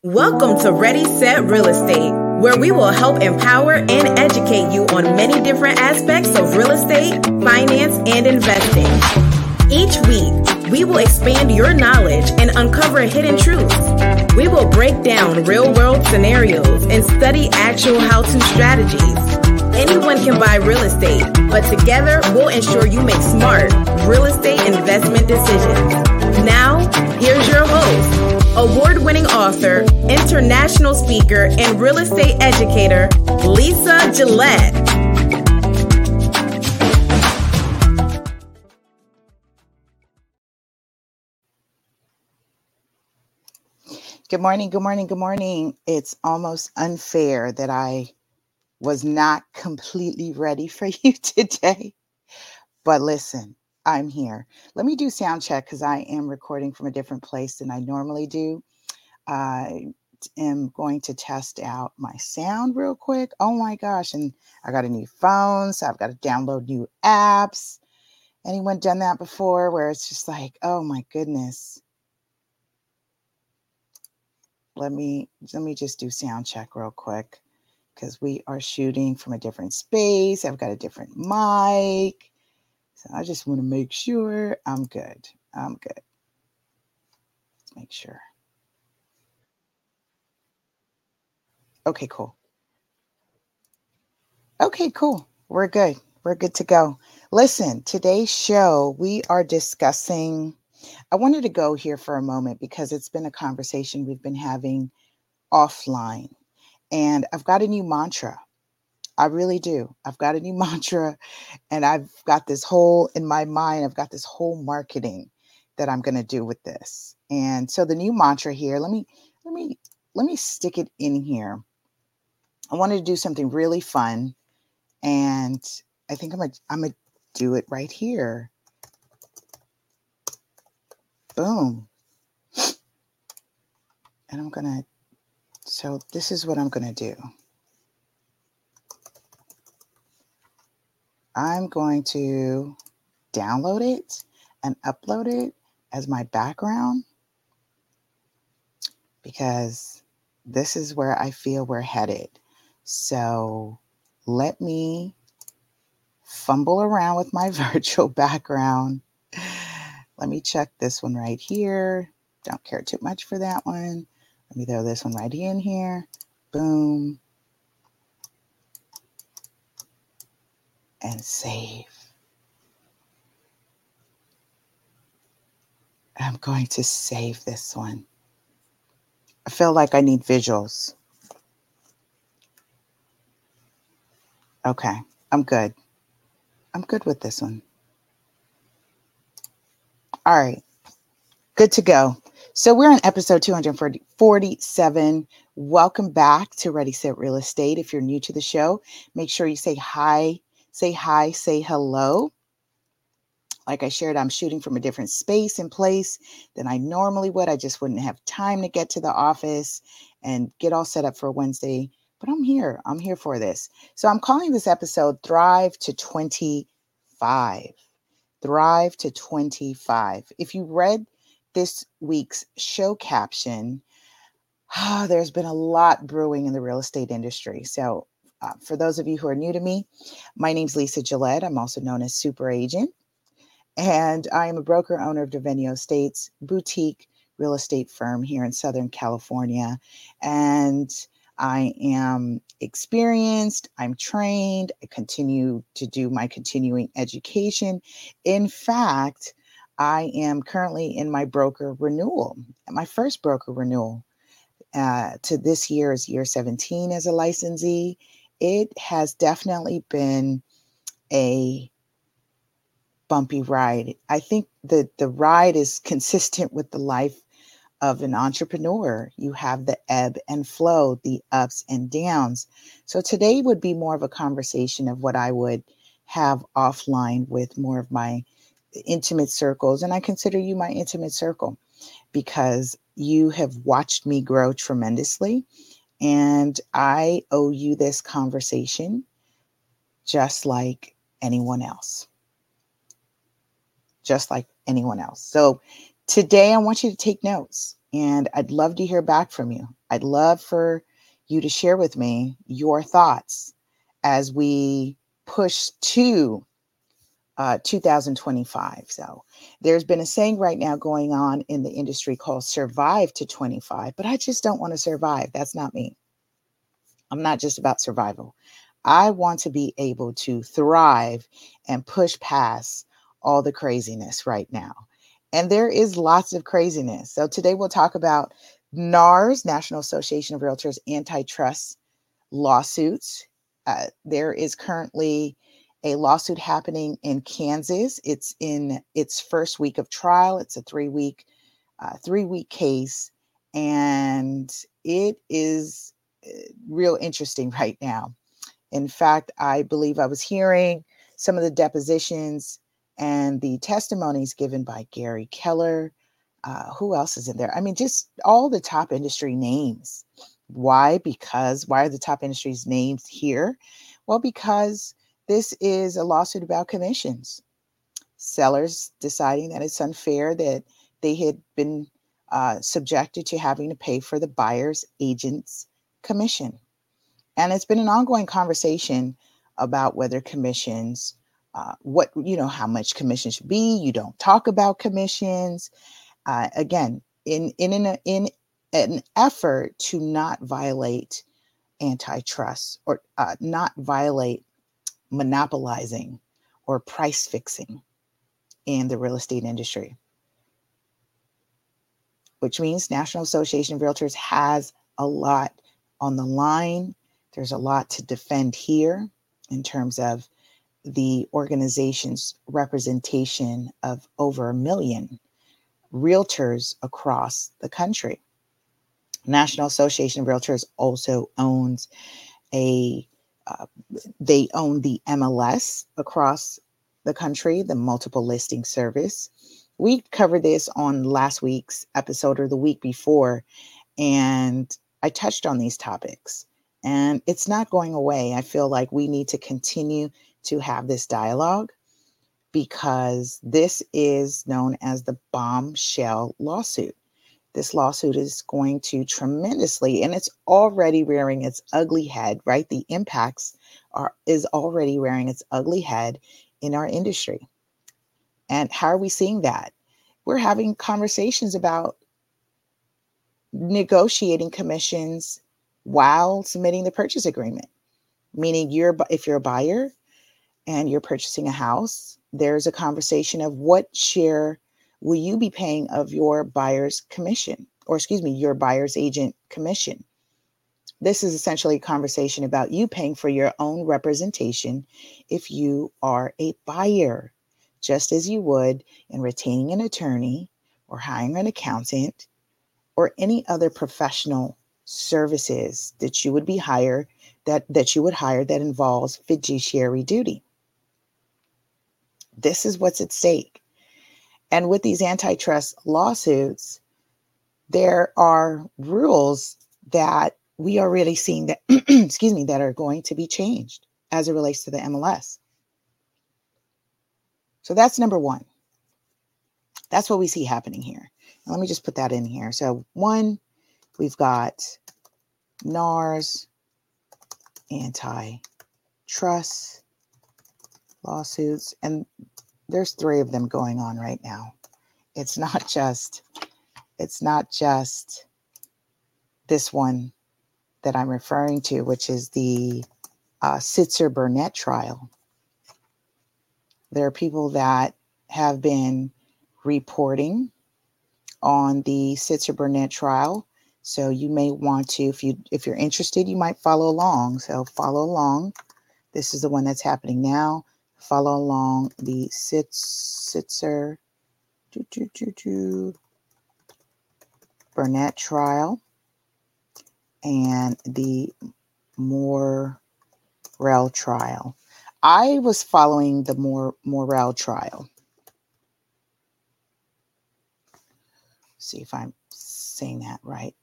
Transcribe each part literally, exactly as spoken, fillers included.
Welcome to Ready, Set, Real Estate, where we will help empower and educate you on many different aspects of real estate, finance, and investing. Each week, we will expand your knowledge and uncover hidden truths. We will break down real-world scenarios and study actual how-to strategies. Anyone can buy real estate, but together we'll ensure you make smart real estate investment decisions. Now, here's your host, award-winning author, international speaker, and real estate educator, Lisa Gillette. Good morning, good morning, good morning. It's almost unfair that I was not completely ready for you today. But listen, I'm here. Let me do sound check because I am recording from a different place than I normally do. I am going to test out my sound real quick. Oh my gosh. And I got a new phone, so I've got to download new apps. Anyone done that before where it's just like, oh my goodness. Let me, let me just do sound check real quick because we are shooting from a different space. I've got a different mic. So I just want to make sure I'm good. I'm good. Let's make sure. Okay, cool. Okay, cool. We're good. We're good to go. Listen, today's show, we are discussing, I wanted to go here for a moment because it's been a conversation we've been having offline. And I've got a new mantra. I really do. I've got a new mantra and I've got this whole, in my mind, I've got this whole marketing that I'm going to do with this. And so the new mantra here, let me, let me, let me stick it in here. I wanted to do something really fun. And I think I'm going to, I'm going to do it right here. Boom. And I'm going to, so this is what I'm going to do. I'm going to download it and upload it as my background because this is where I feel we're headed. So let me fumble around with my virtual background. Let me check this one right here. Don't care too much for that one. Let me throw this one right in here. Boom. And save. I'm going to save this one. I feel like I need visuals. Okay, I'm good. I'm good with this one. All right, good to go. So we're on episode two forty-seven. Welcome back to Ready, Set, Real Estate. If you're new to the show, make sure you say hi, say hi, say hello. Like I shared, I'm shooting from a different space and place than I normally would. I just wouldn't have time to get to the office and get all set up for Wednesday. But I'm here. I'm here for this. So I'm calling this episode Thrive to twenty-five. Thrive to twenty-five. If you read this week's show caption, oh, there's been a lot brewing in the real estate industry. So uh, for those of you who are new to me, my name's Lisa Gillette. I'm also known as Super Agent. And I am a broker owner of Devenio Estates, boutique real estate firm here in Southern California. And I am experienced, I'm trained, I continue to do my continuing education. In fact, I am currently in my broker renewal, my first broker renewal uh, to this year is year seventeen as a licensee. It has definitely been a bumpy ride. I think that the ride is consistent with the life of an entrepreneur. You have the ebb and flow, the ups and downs. So today would be more of a conversation of what I would have offline with more of my intimate circles. And I consider you my intimate circle because you have watched me grow tremendously. And I owe you this conversation just like anyone else. Just like anyone else. So today I want you to take notes. And I'd love to hear back from you. I'd love for you to share with me your thoughts as we push to uh, two thousand twenty-five. So there's been a saying right now going on in the industry called survive to twenty-five, but I just don't want to survive. That's not me. I'm not just about survival. I want to be able to thrive and push past all the craziness right now. And there is lots of craziness. So today we'll talk about NARS, National Association of Realtors, antitrust lawsuits. Uh, there is currently a lawsuit happening in Kansas. It's in its first week of trial. It's a three-week, uh, three-week case, and it is real interesting right now. In fact, I believe I was hearing some of the depositions and the testimonies given by Gary Keller. Uh, who else is in there? I mean, just all the top industry names. Why? Because why are the top industries names here? Well, because this is a lawsuit about commissions. Sellers deciding that it's unfair that they had been uh, subjected to having to pay for the buyer's agent's commission. And it's been an ongoing conversation about whether commissions, uh, what, you know, how much commission should be. You don't talk about commissions. Uh, again, in, in, in, a, in an effort to not violate antitrust or uh, not violate monopolizing or price fixing in the real estate industry, which means National Association of Realtors has a lot on the line. There's a lot to defend here in terms of the organization's representation of over a million realtors across the country. National Association of Realtors also owns a, uh, they own the M L S across the country, the multiple listing service. We covered this on last week's episode or the week before, and I touched on these topics. And it's not going away. I feel like we need to continue to have this dialogue because this is known as the bombshell lawsuit. This lawsuit is going to tremendously, and it's already rearing its ugly head, right? The impacts are is already rearing its ugly head in our industry. And how are we seeing that? We're having conversations about negotiating commissions while submitting the purchase agreement, meaning you're if you're a buyer and you're purchasing a house, there's a conversation of what share will you be paying of your buyer's commission, or excuse me, your buyer's agent commission. This is essentially a conversation about you paying for your own representation if you are a buyer, just as you would in retaining an attorney or hiring an accountant or any other professional services that you would be hired that that you would hire that involves fiduciary duty. This is what's at stake. And with these antitrust lawsuits, there are rules that we are really seeing that excuse me that are going to be changed as it relates to the M L S. So that's number one. That's what we see happening here. Now, let me just put that in here. So one, we've got NARS, antitrust lawsuits, and there's three of them going on right now. It's not just, it's not just this one that I'm referring to, which is the uh, Sitzer Burnett trial. There are people that have been reporting on the Sitzer Burnett trial. So you may want to, if you if you're interested, you might follow along. So follow along. This is the one that's happening now. Follow along the Sitz, Sitzer doo, doo, doo, doo, Burnett trial and the Morrell trial. I was following the Mor- Morrell trial. See if I'm saying that right.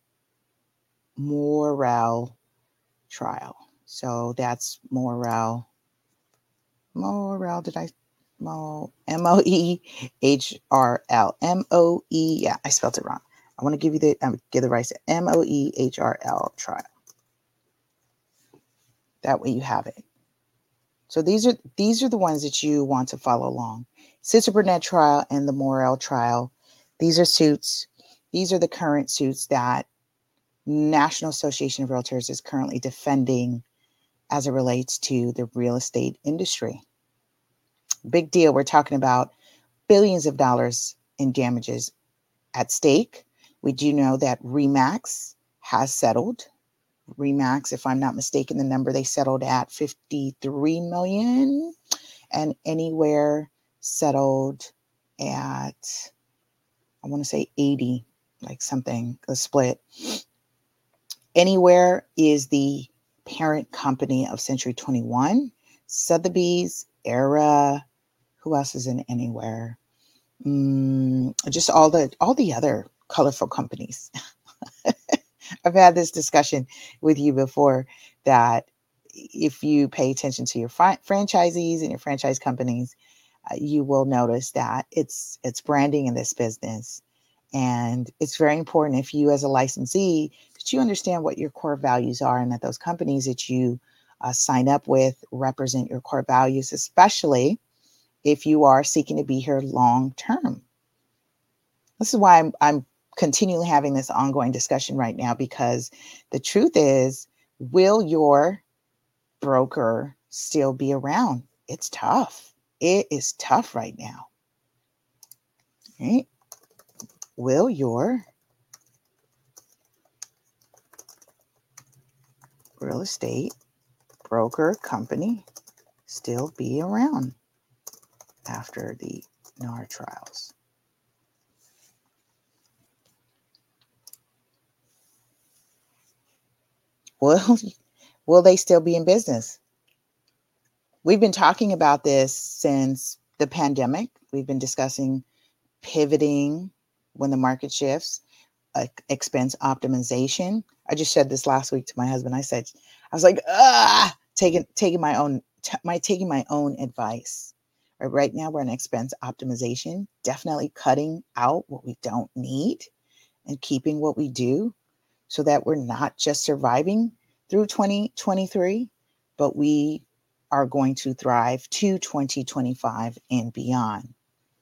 Morrell trial. So that's Morrell. Morrell, did I? Mo, M O E H R L. M O E, yeah, I spelled it wrong. I want to give you the, um, give the rights to M O E H R L trial. That way you have it. So these are these are the ones that you want to follow along. Sister Burnett trial and the Morrell trial. These are suits. These are the current suits that National Association of Realtors is currently defending as it relates to the real estate industry. Big deal. We're talking about billions of dollars in damages at stake. We do know that RE/MAX has settled. RE/MAX, if I'm not mistaken, the number they settled at fifty-three million, and Anywhere settled at, I want to say eighty, like something, a split. Anywhere is the parent company of Century twenty-one, Sotheby's, Era. Who else is in Anywhere? Mm, just all the all the other colorful companies. I've had this discussion with you before that if you pay attention to your fr- franchisees and your franchise companies, uh, you will notice that it's it's branding in this business. And it's very important if you as a licensee, that you understand what your core values are and that those companies that you uh, sign up with represent your core values, especially if you are seeking to be here long term. This is why I'm, I'm continually having this ongoing discussion right now, because the truth is, will your broker still be around? It's tough. It is tough right now. Right? Will your real estate broker company still be around after the N A R trials? Will, will they still be in business? We've been talking about this since the pandemic. We've been discussing pivoting when the market shifts, uh, expense optimization. I just said this last week to my husband. I said, I was like, ah, taking taking my own t- my taking my own advice. Right, right now we're in expense optimization, definitely cutting out what we don't need and keeping what we do, so that we're not just surviving through twenty twenty-three, but we are going to thrive to twenty twenty-five and beyond.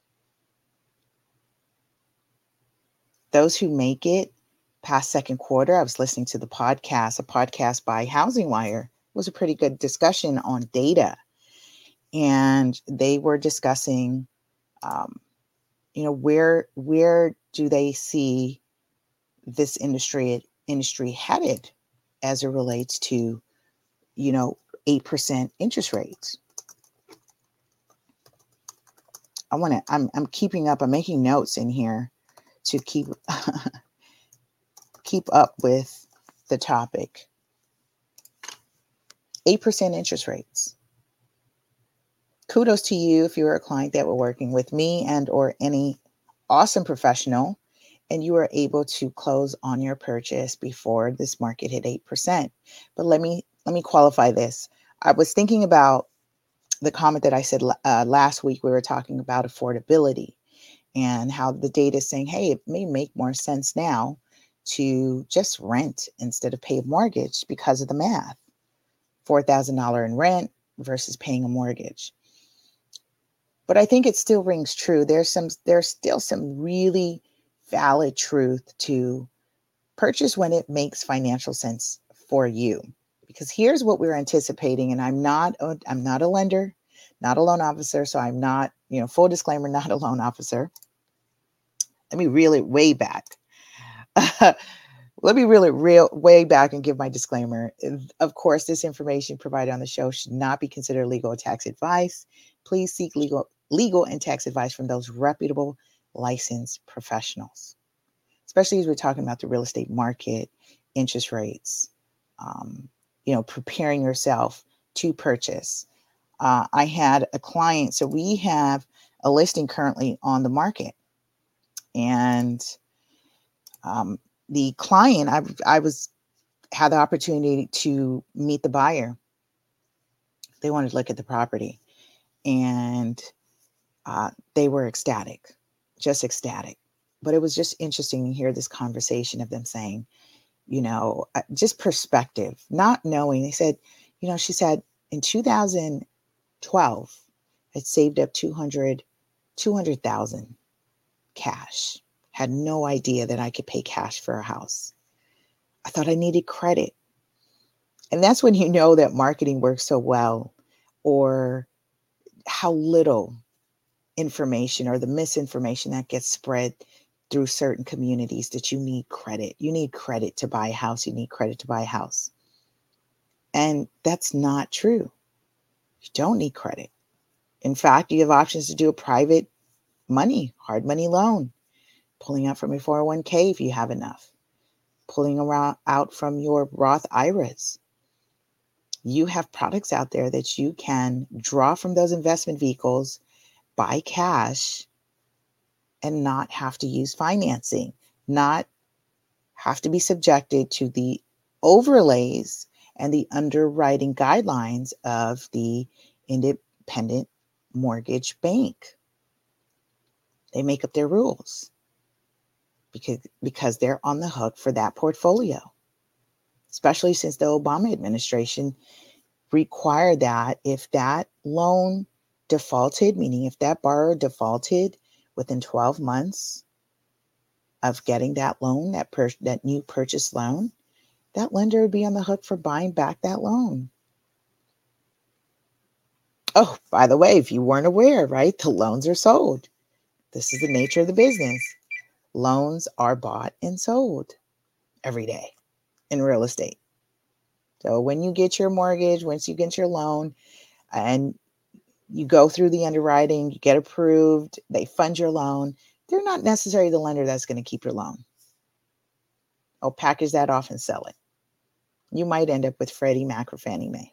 Those who make it past second quarter, I was listening to the podcast, a podcast by Housing Wire. It was a pretty good discussion on data. And they were discussing, um, you know, where where do they see this industry industry headed as it relates to, you know, eight percent interest rates. I want to, I'm, I'm keeping up. I'm making notes in here to keep, keep up with the topic. eight percent interest rates. Kudos to you if you're a client that were working with me and or any awesome professional, and you were able to close on your purchase before this market hit eight percent. But let me let me qualify this. I was thinking about the comment that I said uh, last week. We were talking about affordability and how the data is saying, hey, it may make more sense now to just rent instead of pay a mortgage because of the math. four thousand dollars in rent versus paying a mortgage. But I think it still rings true. There's some, there's still some really valid truth to purchase when it makes financial sense for you. Because here's what we're anticipating, and I'm not, a, I'm not a lender, not a loan officer, so I'm not, you know, full disclaimer, not a loan officer. Let me reel it way back. Let me reel it real way back and give my disclaimer. Of course, this information provided on the show should not be considered legal or tax advice. Please seek legal, legal and tax advice from those reputable licensed professionals, especially as we're talking about the real estate market, interest rates, um, you know, preparing yourself to purchase. Uh, I had a client, so we have a listing currently on the market, and um, the client, I, I was had the opportunity to meet the buyer. They wanted to look at the property, and uh, they were ecstatic, just ecstatic. But it was just interesting to hear this conversation of them saying, you know, uh, just perspective, not knowing. They said, you know, she said in two thousand twelve, I saved up two hundred, two hundred thousand cash. Had no idea that I could pay cash for a house. I thought I needed credit. And that's when you know that marketing works so well, or how little information or the misinformation that gets spread through certain communities that you need credit. You need credit to buy a house. You need credit to buy a house. And that's not true. You don't need credit. In fact, you have options to do a private money, hard money loan, pulling out from your four oh one k if you have enough, pulling around out from your Roth I R As. You have products out there that you can draw from those investment vehicles, buy cash, and not have to use financing, not have to be subjected to the overlays and the underwriting guidelines of the independent mortgage bank. They make up their rules because, because they're on the hook for that portfolio, especially since the Obama administration required that if that loan defaulted, meaning if that borrower defaulted within twelve months of getting that loan, that per- that new purchase loan, that lender would be on the hook for buying back that loan. Oh, by the way, if you weren't aware, right, the loans are sold. This is the nature of the business. Loans are bought and sold every day in real estate. So when you get your mortgage, once you get your loan and you go through the underwriting, you get approved, they fund your loan, they're not necessarily the lender that's going to keep your loan. I'll package that off and sell it. You might end up with Freddie Mac or Fannie Mae.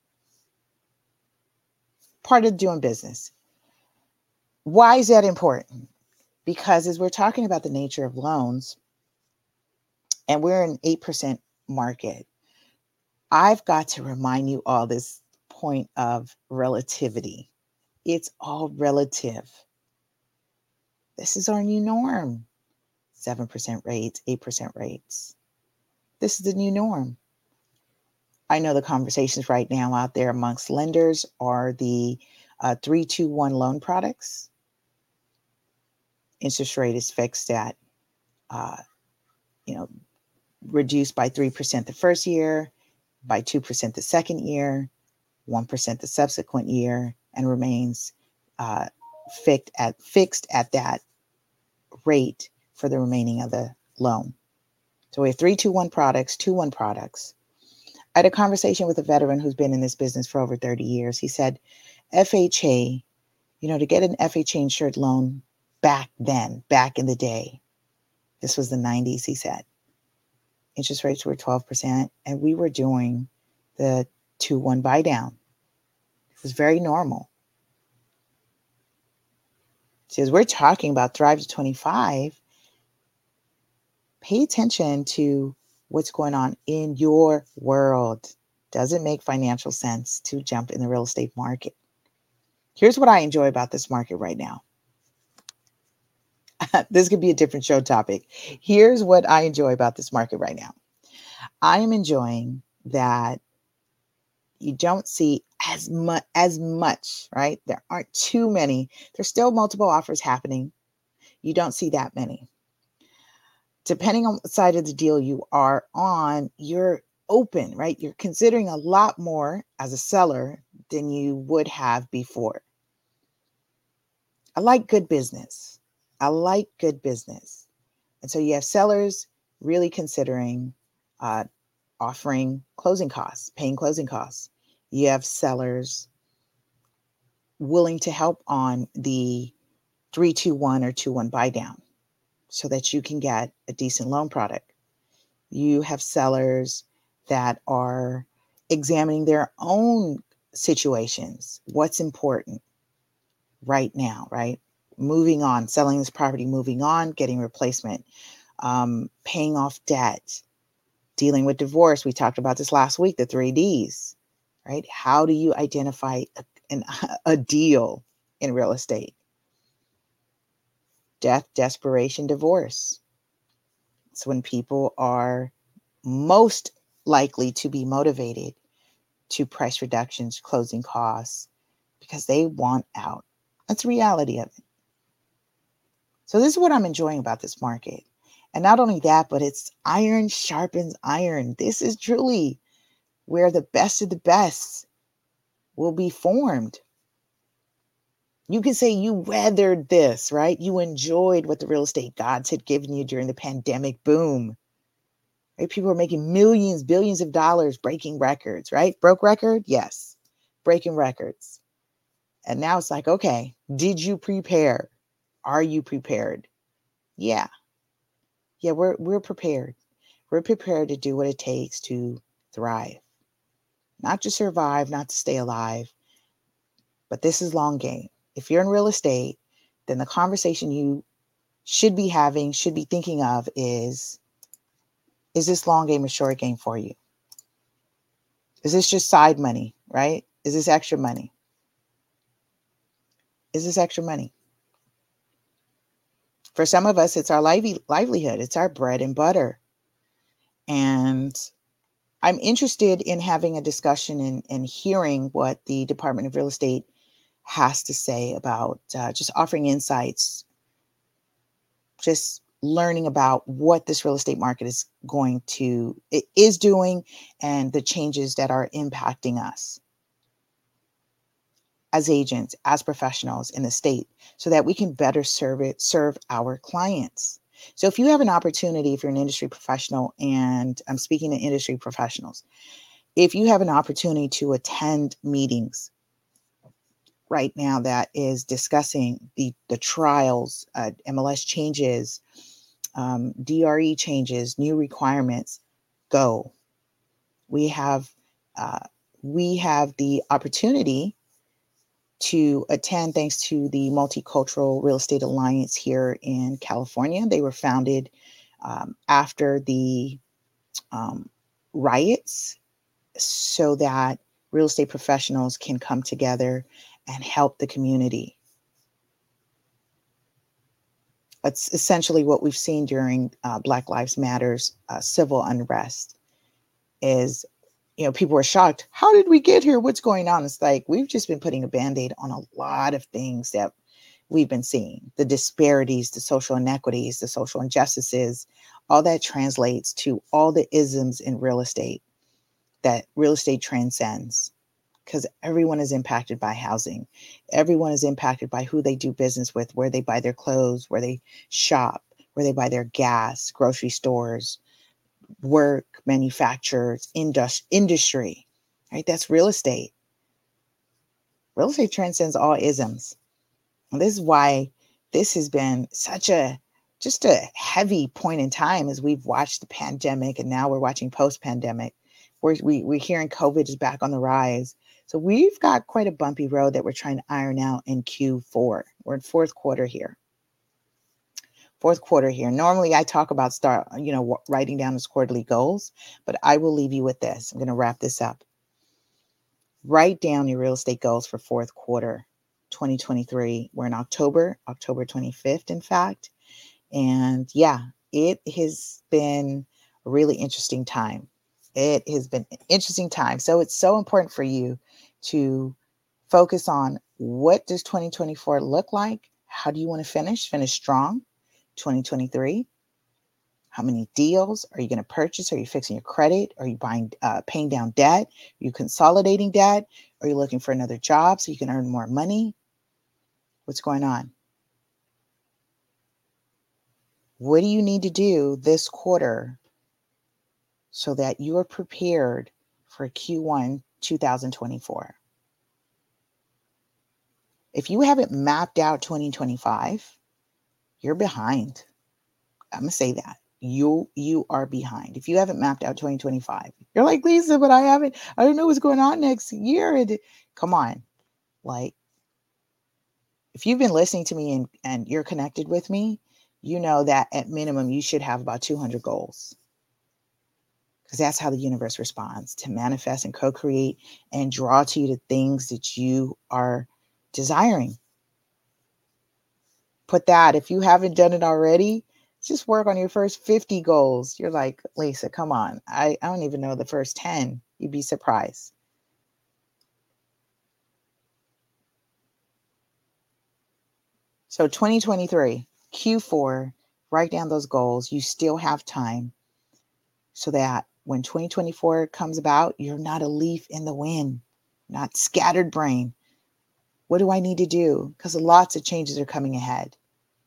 Part of doing business. Why is that important? Because as we're talking about the nature of loans, and we're an eight percent market, I've got to remind you all this point of relativity. It's all relative. This is our new norm. seven percent rates, eight percent rates. This is the new norm. I know the conversations right now out there amongst lenders are the uh, three two one loan products. Interest rate is fixed at, uh, you know, reduced by three percent the first year, by two percent the second year, one percent the subsequent year, and remains uh, fixed at fixed at that rate for the remaining of the loan. So we have three two one products, two one products. I had a conversation with a veteran who's been in this business for over thirty years. He said, F H A, you know, to get an F H A insured loan back then, back in the day, this was the nineties, he said, interest rates were twelve percent and we were doing the two one buy down. It was very normal. So as we're talking about Thrive to twenty-five, pay attention to what's going on in your world. Does it make financial sense to jump in the real estate market? Here's what I enjoy about this market right now. This could be a different show topic. Here's what I enjoy about this market right now. I am enjoying that you don't see as much, as much, right? There aren't too many. There's still multiple offers happening. You don't see that many. Depending on what side of the deal you are on, you're open, right? You're considering a lot more as a seller than you would have before. I like good business. I like good business. And so you have sellers really considering uh, offering closing costs, paying closing costs. You have sellers willing to help on the three two one or two one buy down so that you can get a decent loan product. You have sellers that are examining their own situations. What's important right now, right? Moving on, selling this property, moving on, getting replacement, um, paying off debt, dealing with divorce. We talked about this last week, the three Ds, right? How do you identify a, an, a deal in real estate? death, desperation, divorce. It's when people are most likely to be motivated to price reductions, closing costs, because they want out. That's the reality of it. So this is what I'm enjoying about this market. And not only that, but it's iron sharpens iron. This is truly where the best of the best will be formed. You can say you weathered this, right? You enjoyed what the real estate gods had given you during the pandemic boom. Right? People are making millions, billions of dollars breaking records, right? Broke record? Yes. Breaking records. And now it's like, okay, did you prepare? Are you prepared? Yeah. Yeah, we're we're prepared. We're prepared to do what it takes to thrive. Not to survive, not to stay alive. But this is long game. If you're in real estate, then the conversation you should be having, should be thinking of is, is this long game or short game for you? Is this just side money, right? Is this extra money? Is this extra money? For some of us, it's our lively, livelihood. It's our bread and butter. And I'm interested in having a discussion and, and hearing what the Department of Real Estate has to say about uh, just offering insights, just learning about what this real estate market is going to, it is doing, and the changes that are impacting us as agents, as professionals in the state, so that we can better serve it, serve our clients. So if you have an opportunity, if you're an industry professional, and I'm speaking to industry professionals, if you have an opportunity to attend meetings right now that is discussing the, the trials, uh, M L S changes, um, D R E changes, new requirements, go. We have, uh, we have the opportunity to attend thanks to the Multicultural Real Estate Alliance here in California. They were founded um, after the um, riots so that real estate professionals can come together and help the community. It's essentially what we've seen during uh, Black Lives Matter's uh, civil unrest is, you know, people were shocked. How did we get here? What's going on? It's like, we've just been putting a Band-Aid on a lot of things that we've been seeing. The disparities, the social inequities, the social injustices, all that translates to all the isms in real estate that real estate transcends, because everyone is impacted by housing. Everyone is impacted by who they do business with, where they buy their clothes, where they shop, where they buy their gas, grocery stores, work, manufacturers, indus- industry, right? That's real estate. Real estate transcends all isms. And this is why this has been such a, just a heavy point in time as we've watched the pandemic, and now we're watching post-pandemic. We're, we, we're hearing COVID is back on the rise. So we've got quite a bumpy road that we're trying to iron out in Q four. We're in fourth quarter here. Fourth quarter here. Normally I talk about start, you know, writing down his quarterly goals, but I will leave you with this. I'm going to wrap this up. Write down your real estate goals for fourth quarter twenty twenty-three. We're in October, October twenty-fifth, in fact. And yeah, it has been a really interesting time. It has been an interesting time. So it's so important for you to focus on, what does twenty twenty-four look like? How do you want to finish? Finish strong. twenty twenty-three. How many deals are you going to purchase? Are you fixing your credit? Are you buying, uh, paying down debt? Are you consolidating debt? Are you looking for another job so you can earn more money? What's going on? What do you need to do this quarter so that you are prepared for Q one two thousand twenty-four? If you haven't mapped out twenty twenty-five, you're behind. I'm going to say that. You you are behind. If you haven't mapped out twenty twenty-five, you're like, Lisa, but I haven't, I don't know what's going on next year. And come on. Like, if you've been listening to me and, and you're connected with me, you know that at minimum, you should have about two hundred goals. Because that's how the universe responds, to manifest and co-create and draw to you the things that you are desiring. put that. If you haven't done it already, just work on your first fifty goals. You're like, Lisa, come on. I, I don't even know the first ten. You'd be surprised. So twenty twenty-three, Q four, write down those goals. You still have time so that when twenty twenty-four comes about, you're not a leaf in the wind, not scattered brain. What do I need to do? Because lots of changes are coming ahead.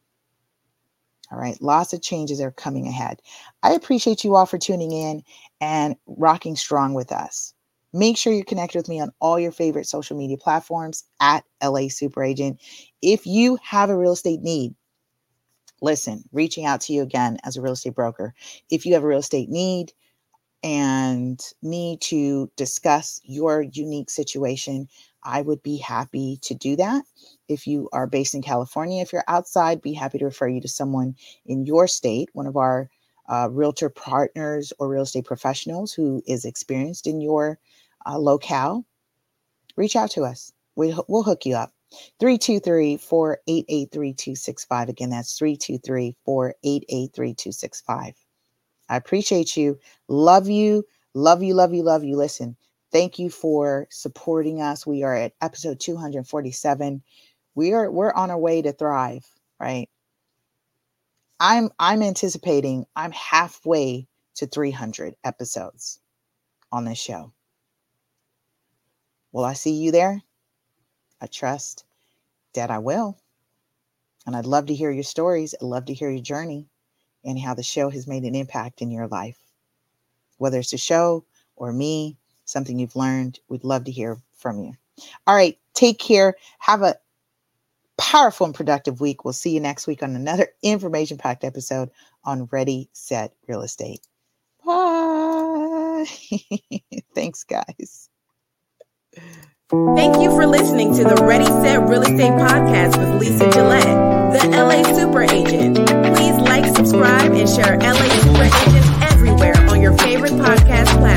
All right. Lots of changes are coming ahead. I appreciate you all for tuning in and rocking strong with us. Make sure you're connected with me on all your favorite social media platforms at L A Super Agent. If you have a real estate need, listen, reaching out to you again as a real estate broker. If you have a real estate need and need to discuss your unique situation, I would be happy to do that. If you are based in California, if you're outside, be happy to refer you to someone in your state, one of our uh, realtor partners or real estate professionals who is experienced in your uh, locale. Reach out to us. We, we'll hook you up. three two three, four eight eight, three two six five. Again, that's three two three, four eight eight, three two six five. I appreciate you. Love you. Love you, love you, love you. Listen, thank you for supporting us. We are at episode two hundred forty-seven. We are we're on our way to thrive, right? I'm I'm anticipating I'm halfway to three hundred episodes on this show. Will I see you there? I trust that I will. And I'd love to hear your stories. I'd love to hear your journey and how the show has made an impact in your life. Whether it's the show or me, something you've learned, we'd love to hear from you. All right, take care. Have a powerful and productive week. We'll see you next week on another information-packed episode on Ready, Set, Real Estate. Bye. Thanks, guys. Thank you for listening to the Ready, Set, Real Estate podcast with Lisa Gillette, the L A Super Agent. Please like, subscribe, and share L A Super Agent everywhere on your favorite podcast platform.